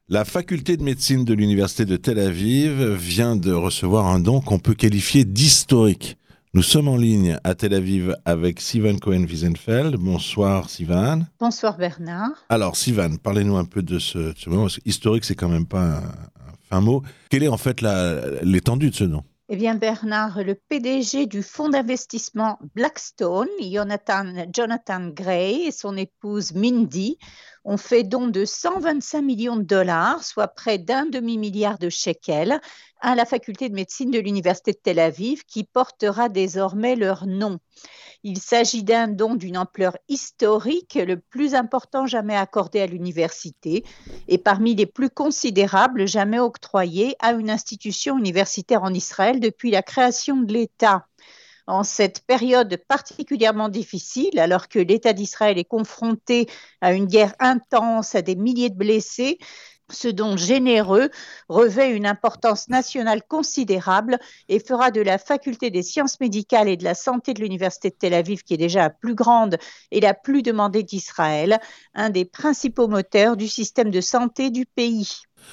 La faculté de médecine de l'Université de Tel Aviv vient de recevoir un don qu'on peut qualifier d'historique. Nous sommes en ligne à Tel Aviv avec Sivan Cohen-Wiesenfeld. Bonsoir Sivan. Bonsoir Bernard. Alors Sivan, parlez-nous un peu de ce moment. Parce que historique, c'est quand même pas un fin mot. Quelle est en fait l'étendue de ce don? Eh bien Bernard, le PDG du fonds d'investissement Blackstone, Jonathan Gray et son épouse Mindy ont fait don de 125 millions de dollars, soit près d'un demi-milliard de shekels, à la faculté de médecine de l'Université de Tel Aviv qui portera désormais leur nom. Il s'agit d'un don d'une ampleur historique, le plus important jamais accordé à l'université et parmi les plus considérables jamais octroyés à une institution universitaire en Israël depuis la création de l'État. En cette période particulièrement difficile, alors que l'État d'Israël est confronté à une guerre intense, à des milliers de blessés, ce don généreux revêt une importance nationale considérable et fera de la faculté des sciences médicales et de la santé de l'Université de Tel Aviv, qui est déjà la plus grande et la plus demandée d'Israël, un des principaux moteurs du système de santé du pays.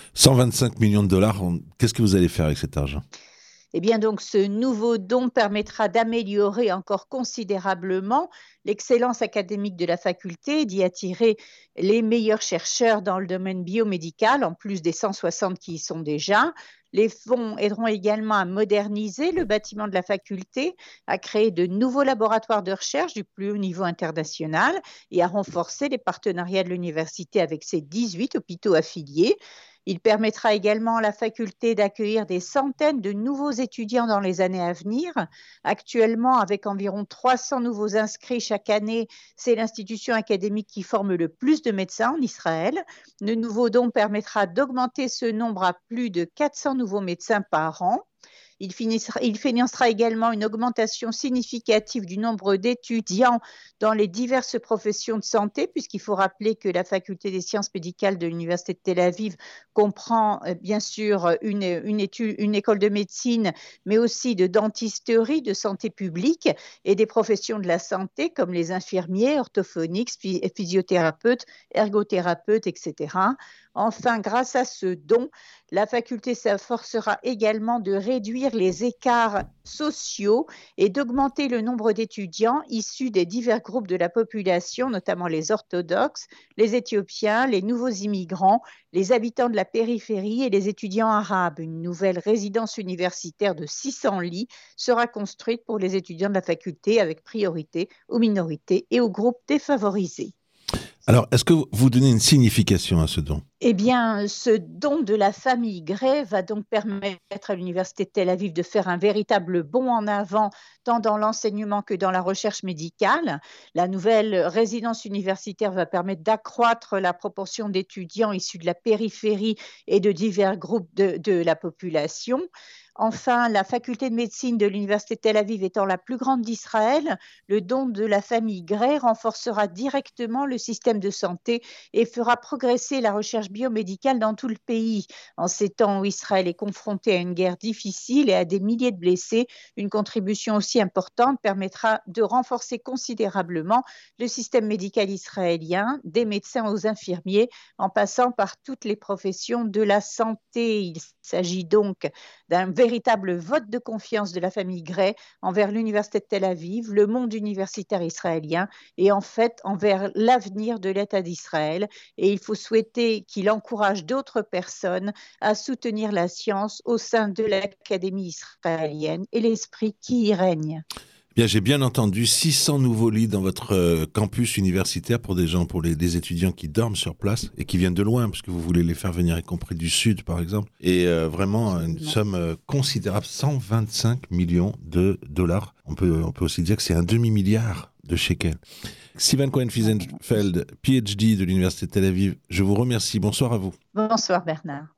125 millions de dollars, qu'est-ce que vous allez faire avec cet argent? Eh bien, donc, ce nouveau don permettra d'améliorer encore considérablement l'excellence académique de la faculté, d'y attirer les meilleurs chercheurs dans le domaine biomédical, en plus des 160 qui y sont déjà. Les fonds aideront également à moderniser le bâtiment de la faculté, à créer de nouveaux laboratoires de recherche du plus haut niveau international et à renforcer les partenariats de l'université avec ses 18 hôpitaux affiliés. Il permettra également à la faculté d'accueillir des centaines de nouveaux étudiants dans les années à venir. Actuellement, avec environ 300 nouveaux inscrits chaque année, c'est l'institution académique qui forme le plus de médecins en Israël. Le nouveau don permettra d'augmenter ce nombre à plus de 400 nouveaux médecins par an. Il financera également une augmentation significative du nombre d'étudiants dans les diverses professions de santé, puisqu'il faut rappeler que la faculté des sciences médicales de l'Université de Tel Aviv comprend bien sûr une école de médecine, mais aussi de dentisterie, de santé publique et des professions de la santé comme les infirmiers, orthophonistes, physiothérapeutes, ergothérapeutes, etc. Enfin, grâce à ce don, la faculté s'efforcera également de réduire les écarts sociaux et d'augmenter le nombre d'étudiants issus des divers groupes de la population, notamment les orthodoxes, les Éthiopiens, les nouveaux immigrants, les habitants de la périphérie et les étudiants arabes. Une nouvelle résidence universitaire de 600 lits sera construite pour les étudiants de la faculté avec priorité aux minorités et aux groupes défavorisés. Alors, est-ce que vous donnez une signification à ce don? Eh bien, ce don de la famille Gray va donc permettre à l'Université de Tel Aviv de faire un véritable bond en avant, tant dans l'enseignement que dans la recherche médicale. La nouvelle résidence universitaire va permettre d'accroître la proportion d'étudiants issus de la périphérie et de divers groupes de la population. Enfin, la faculté de médecine de l'Université de Tel Aviv étant la plus grande d'Israël, le don de la famille Gray renforcera directement le système de santé et fera progresser la recherche biomédicale dans tout le pays. En ces temps où Israël est confronté à une guerre difficile et à des milliers de blessés, une contribution aussi importante permettra de renforcer considérablement le système médical israélien, des médecins aux infirmiers, en passant par toutes les professions de la santé. Il s'agit donc d'un véritable vote de confiance de la famille Gray envers l'Université de Tel Aviv, le monde universitaire israélien et en fait envers l'avenir de l'État d'Israël. Et il faut souhaiter qu'il encourage d'autres personnes à soutenir la science au sein de l'Académie israélienne et l'esprit qui y règne. Bien, j'ai bien entendu 600 nouveaux lits dans votre campus universitaire pour des étudiants qui dorment sur place et qui viennent de loin, parce que vous voulez les faire venir, y compris du Sud, par exemple. Et vraiment une somme considérable, 125 millions de dollars. On peut aussi dire que c'est un demi-milliard de shekels. Sivan Cohen-Wiesenfeld, PhD de l'Université de Tel Aviv, je vous remercie. Bonsoir à vous. Bonsoir Bernard.